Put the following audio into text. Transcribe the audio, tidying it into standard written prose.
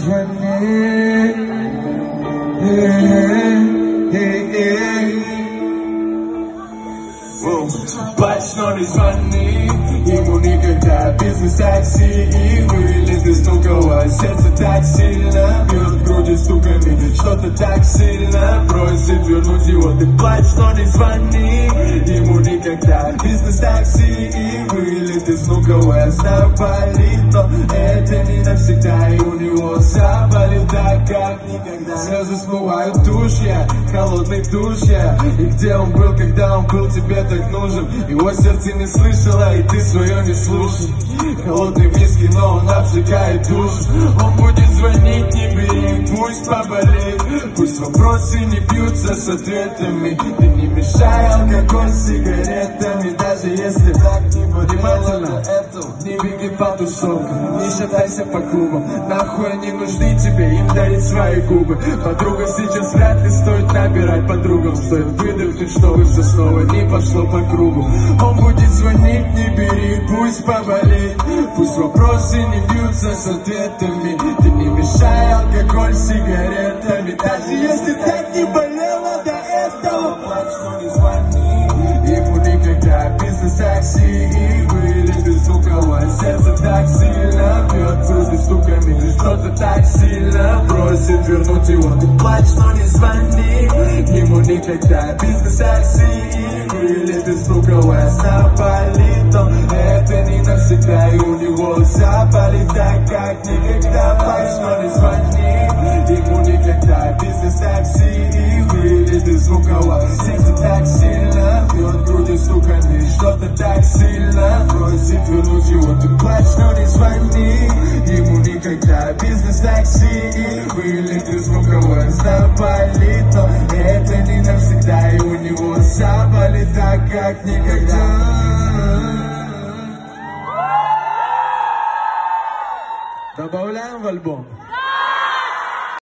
звонит. Плачь, но не звони. Ему никогда бизнес-такси и вылет из другого. Сердце так сильно бьет в груди стуками. Что-то так сильно просит вернуть его. Ты плачь, но не звони. Ему никогда бизнес-такси и вылет из другого. Заболит, но это не навсегда. И у него заболит так, как никогда. Слезы смывают душ я, холодный душ я. И где он был, когда он был тебе так нужен? Его сердце не слышало, и ты свое не слушай. Холодный виски, но он обжигает душу. Он будет звонить, не бери, пусть поболеет. Пусть вопросы не бьются с ответами. Ты не мешай алкоголь с сигаретами. Даже если так не внимательно, не беги по тусовкам, не шатайся по клубам. Нахуй они нужны тебе, им дарить свои губы. Подруга сейчас вряд ли стоит набирать подругам. Стоит выдохнуть, чтобы все снова не пошло по кругу. Он будет звонить, не бери, пусть поболеет. Пусть вопросы не бьются с ответами. Ты не мешай алкоголь с сигаретами. Даже если так не болело до этого. Плачь, но не звони. Ему никогда бизнес-такси и вылет из звукового. Сердце так сильно бьет груди стуками. Что-то так сильно просит вернуть его. Ты плачь, но не звони. Ему никогда бизнес-такси и вылет из звукового. Заболит, но это не навсегда. И у него заболит так, как никогда. Плачь, но не звони. Ему никогда бизнес-такси и вылет из звукового. Сердце так сильно бьет груди стуками. Что-то так сильно просит вернуть его. Ты плачь, но не звони. Ему никогда бизнес-такси и вылет из звукового. Заболит, но это не навсегда. И у него заболит так, как никогда. Добавляем в альбом.